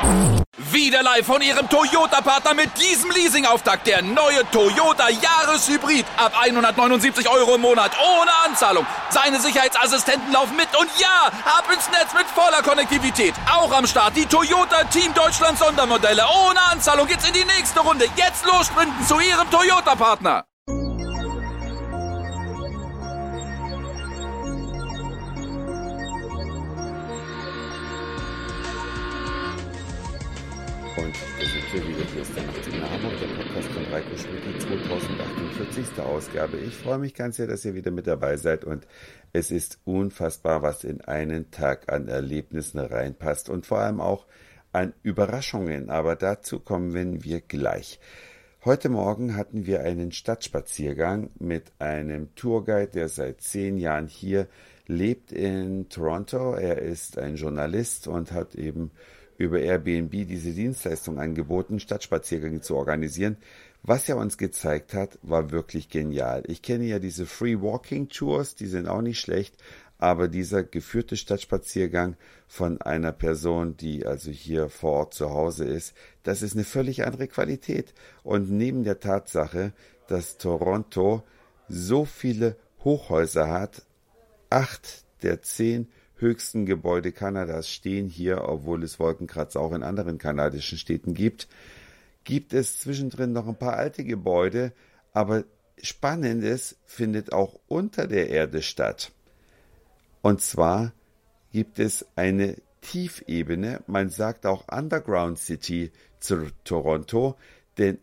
Wieder live von Ihrem Toyota-Partner mit diesem Leasing-Auftakt. Der neue Toyota Jahreshybrid. Ab 179 € im Monat. Ohne Anzahlung. Seine Sicherheitsassistenten laufen mit. Und ja, ab ins Netz mit voller Konnektivität. Auch am Start die Toyota Team Deutschland Sondermodelle. Ohne Anzahlung geht's in die nächste Runde. Jetzt los sprinten zu Ihrem Toyota-Partner. Und da sind wir wieder. Hier ist der 18. Hamburg, der Podcast von Reiko Schmidt, die 2048. Ausgabe. Ich freue mich ganz sehr, dass ihr wieder mit dabei seid und es ist unfassbar, was in einen Tag an Erlebnissen reinpasst und vor allem auch an Überraschungen, aber dazu kommen wir gleich. Heute Morgen hatten wir einen Stadtspaziergang mit einem Tourguide, der seit 10 Jahren hier lebt in Toronto. Er ist ein Journalist und hat eben über Airbnb diese Dienstleistung angeboten, Stadtspaziergänge zu organisieren. Was er uns gezeigt hat, war wirklich genial. Ich kenne ja diese Free Walking Tours, die sind auch nicht schlecht, aber dieser geführte Stadtspaziergang von einer Person, die also hier vor Ort zu Hause ist, das ist eine völlig andere Qualität. Und neben der Tatsache, dass Toronto so viele Hochhäuser hat, 8 der 10 höchsten Gebäude Kanadas stehen hier, obwohl es Wolkenkratzer auch in anderen kanadischen Städten gibt es zwischendrin noch ein paar alte Gebäude, aber Spannendes findet auch unter der Erde statt. Und zwar gibt es eine Tiefebene, man sagt auch Underground City zu Toronto, denn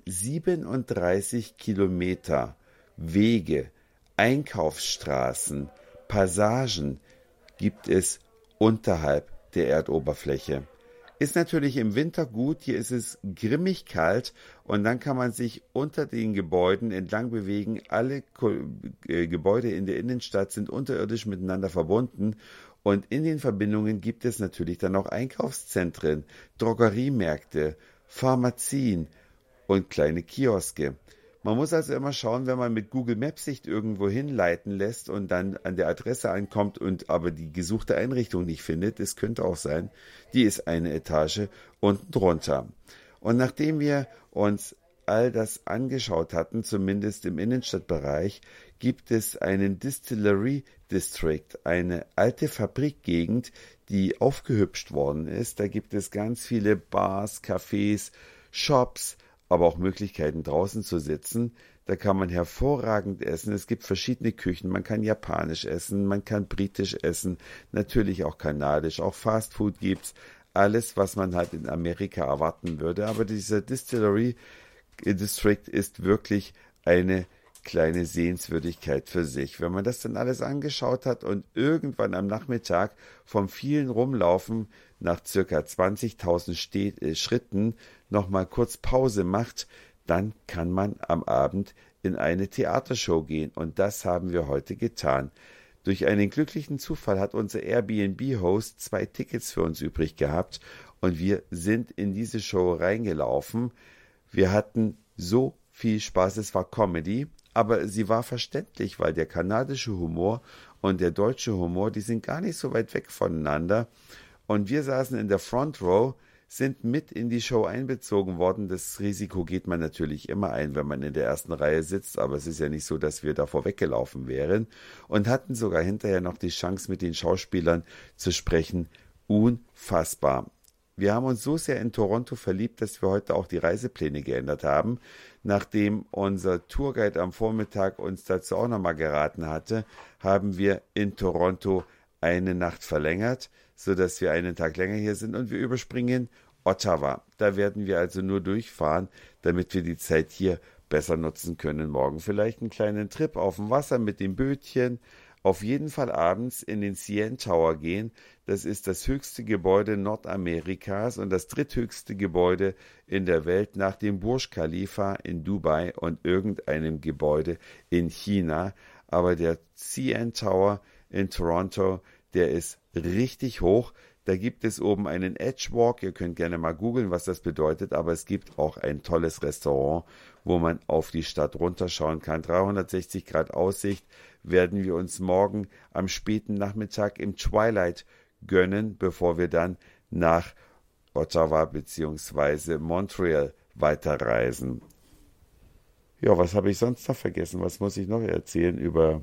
37 Kilometer Wege, Einkaufsstraßen, Passagen gibt es unterhalb der Erdoberfläche. Ist natürlich im Winter gut, hier ist es grimmig kalt und dann kann man sich unter den Gebäuden entlang bewegen. Alle Gebäude in der Innenstadt sind unterirdisch miteinander verbunden und in den Verbindungen gibt es natürlich dann auch Einkaufszentren, Drogeriemärkte, Pharmazien und kleine Kioske. Man muss also immer schauen, wenn man mit Google Maps sich irgendwo hinleiten lässt und dann an der Adresse ankommt und aber die gesuchte Einrichtung nicht findet, es könnte auch sein, die ist eine Etage unten drunter. Und nachdem wir uns all das angeschaut hatten, zumindest im Innenstadtbereich, gibt es einen Distillery District, eine alte Fabrikgegend, die aufgehübscht worden ist. Da gibt es ganz viele Bars, Cafés, Shops, aber auch Möglichkeiten draußen zu sitzen. Da kann man hervorragend essen. Es gibt verschiedene Küchen. Man kann japanisch essen, man kann britisch essen, natürlich auch kanadisch. Auch Fastfood gibt's. Alles, was man halt in Amerika erwarten würde. Aber dieser Distillery District ist wirklich eine kleine Sehenswürdigkeit für sich. Wenn man das dann alles angeschaut hat und irgendwann am Nachmittag vom vielen Rumlaufen nach circa 20.000 Schritten nochmal kurz Pause macht, dann kann man am Abend in eine Theatershow gehen. Und das haben wir heute getan. Durch einen glücklichen Zufall hat unser Airbnb-Host 2 Tickets für uns übrig gehabt und wir sind in diese Show reingelaufen. Wir hatten so viel Spaß, es war Comedy, aber sie war verständlich, weil der kanadische Humor und der deutsche Humor, die sind gar nicht so weit weg voneinander. Und wir saßen in der Front Row, sind mit in die Show einbezogen worden. Das Risiko geht man natürlich immer ein, wenn man in der ersten Reihe sitzt, aber es ist ja nicht so, dass wir davor weggelaufen wären und hatten sogar hinterher noch die Chance, mit den Schauspielern zu sprechen. Unfassbar. Wir haben uns so sehr in Toronto verliebt, dass wir heute auch die Reisepläne geändert haben. Nachdem unser Tourguide am Vormittag uns dazu auch nochmal geraten hatte, haben wir in Toronto eine Nacht verlängert, sodass wir einen Tag länger hier sind und wir überspringen Ottawa. Da werden wir also nur durchfahren, damit wir die Zeit hier besser nutzen können. Morgen vielleicht einen kleinen Trip auf dem Wasser mit dem Bötchen. Auf jeden Fall abends in den CN Tower gehen. Das ist das höchste Gebäude Nordamerikas und das dritthöchste Gebäude in der Welt nach dem Burj Khalifa in Dubai und irgendeinem Gebäude in China. Aber der CN Tower in Toronto, der ist richtig hoch. Da gibt es oben einen Edgewalk. Ihr könnt gerne mal googeln, was das bedeutet. Aber es gibt auch ein tolles Restaurant, wo man auf die Stadt runterschauen kann. 360 Grad Aussicht werden wir uns morgen am späten Nachmittag im Twilight gönnen, bevor wir dann nach Ottawa bzw. Montreal weiterreisen. Ja, was habe ich sonst noch vergessen? Was muss ich noch erzählen über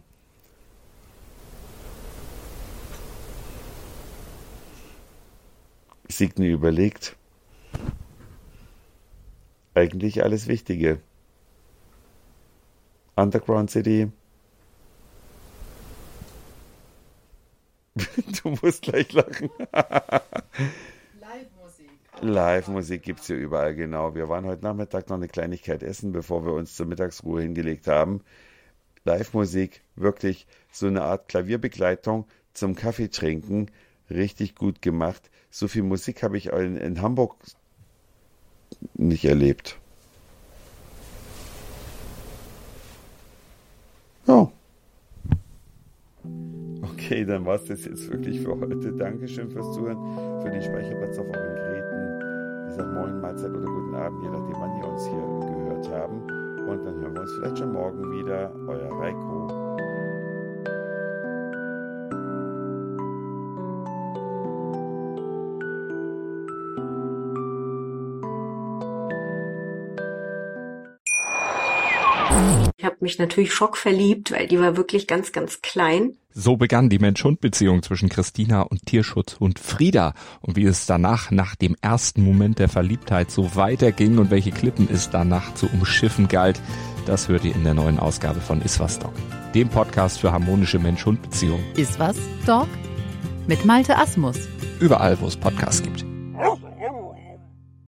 Signe überlegt? Eigentlich alles Wichtige. Underground City. Du musst gleich lachen. Live-Musik gibt es hier überall, genau. Wir waren heute Nachmittag noch eine Kleinigkeit essen, bevor wir uns zur Mittagsruhe hingelegt haben. Live-Musik, wirklich so eine Art Klavierbegleitung zum Kaffee trinken. Richtig gut gemacht. So viel Musik habe ich in Hamburg nicht erlebt. Ja. Okay, dann war es das jetzt wirklich für heute. Dankeschön fürs Zuhören, für den Speicherplatz auf euren Geräten. Ich sage Moin, Mahlzeit oder guten Abend, je nachdem, wann ihr uns hier gehört haben. Und dann hören wir uns vielleicht schon morgen wieder. Euer Reiko. Ich habe mich natürlich schockverliebt, weil die war wirklich ganz, ganz klein. So begann die Mensch-Hund-Beziehung zwischen Christina und Tierschutzhund Frieda. Und wie es danach, nach dem ersten Moment der Verliebtheit, so weiterging und welche Klippen es danach zu umschiffen galt, das hört ihr in der neuen Ausgabe von Iswas Dog, dem Podcast für harmonische Mensch-Hund-Beziehungen. Iswas Dog? Mit Malte Asmus. Überall, wo es Podcasts gibt.